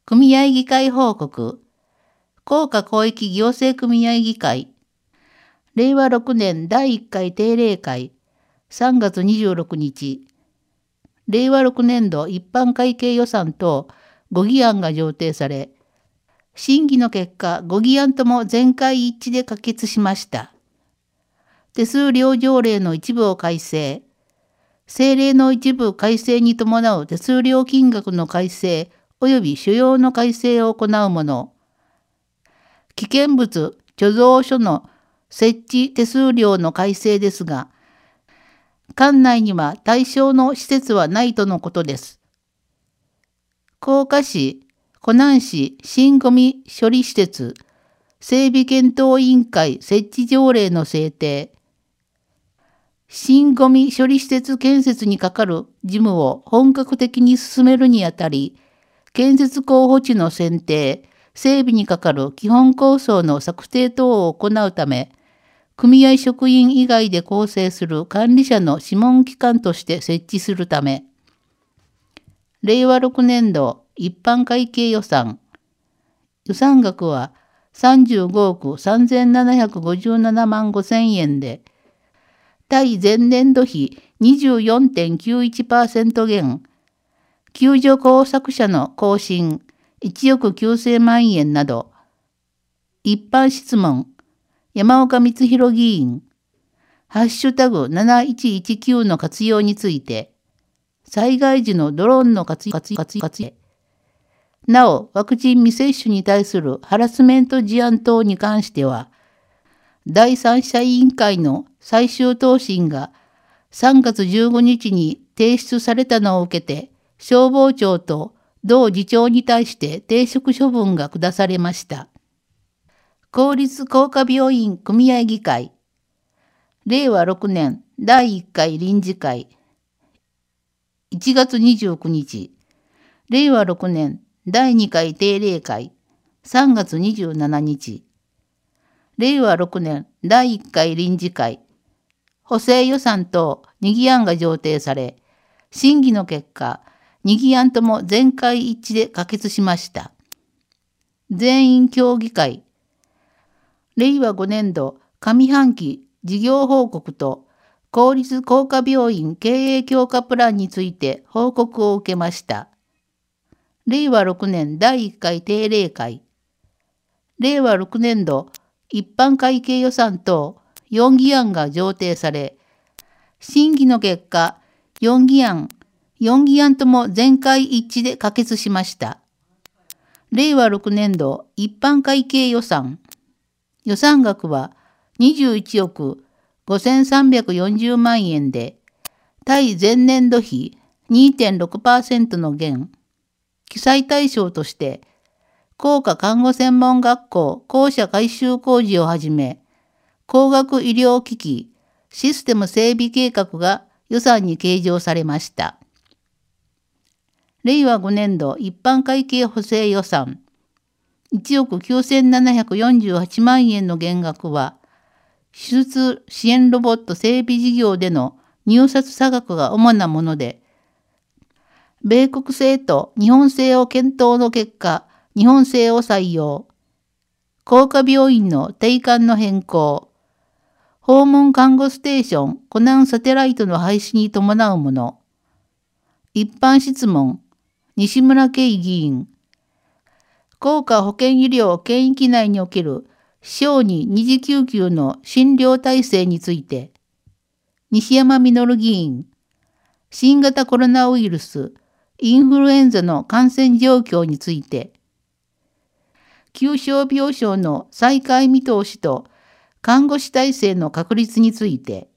組合議会報告。甲賀広域行政組合議会。令和6年第1回定例会。3月26日。令和6年度一般会計予算等5議案が上呈され、審議の結果5議案とも全会一致で可決しました。手数料条例の一部を改正。政令の一部改正に伴う手数料金額の改正及び主要の改正を行うもの。危険物貯蔵所の設置手数料の改正ですが、管内には対象の施設はないとのことです。甲賀市、湖南市新ごみ処理施設整備検討委員会設置条例の制定。新ごみ処理施設建設にかかる事務を本格的に進めるにあたり、建設候補地の選定、整備にかかる基本構想の策定等を行うため、組合職員以外で構成する管理者の諮問機関として設置するため、令和6年度一般会計予算、予算額は35億3757万5000円で、対前年度比 24.91% 減、救助工作者の更新1億9000万円など、一般質問、山岡光弘議員、ハッシュタグ7119の活用について、災害時のドローンの活用、なお、ワクチン未接種に対するハラスメント事案等に関しては、第三者委員会の最終答申が3月15日に提出されたのを受けて、消防庁と同次長に対して停職処分が下されました。公立工科病院組合議会。令和6年第1回臨時会。1月29日。令和6年第2回定例会。3月27日。令和6年第1回臨時会。補正予算等2議案が上呈され、審議の結果、2議案とも全会一致で可決しました。全員協議会。令和5年度上半期事業報告と公立工科病院経営強化プランについて報告を受けました。令和6年第1回定例会。令和6年度一般会計予算等4議案が上呈され、審議の結果、4議案とも全会一致で可決しました。令和6年度一般会計予算。予算額は21億5340万円で、対前年度比 2.6% の減。記載対象として、甲賀看護専門学校校舎改修工事をはじめ、高額医療機器システム整備計画が予算に計上されました。令和5年度一般会計補正予算1億9748万円の減額は、手術支援ロボット整備事業での入札差額が主なもので、米国製と日本製を検討の結果、日本製を採用。甲賀病院の定款の変更。訪問看護ステーション湖南サテライトの廃止に伴うもの。一般質問。西村圭議員。甲賀保健医療圏域内における小児二次救急の診療体制について。西山実議員。新型コロナウイルス、インフルエンザの感染状況について。急症病床の再開見通しと看護師体制の確立について、